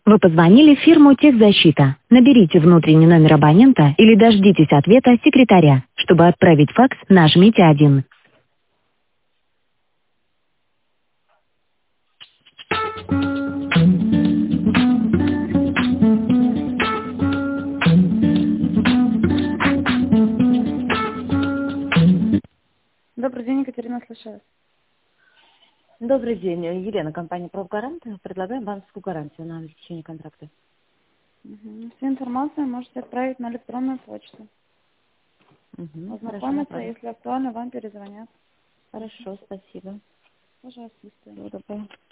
Вы позвонили в фирму «Техзащита». Наберите внутренний номер абонента или дождитесь ответа секретаря. Чтобы отправить факс, нажмите 1. Добрый день, Екатерина, слушаю. Добрый день, Елена, компания «Профгарант». Предлагаем банковскую гарантию на обеспечение контракта. Всю информацию можете отправить на электронную почту. Хорошо, Ознакомиться, направлю. если актуально, вам перезвонят. Хорошо, спасибо. Пожалуйста, до свидания. Всего доброго.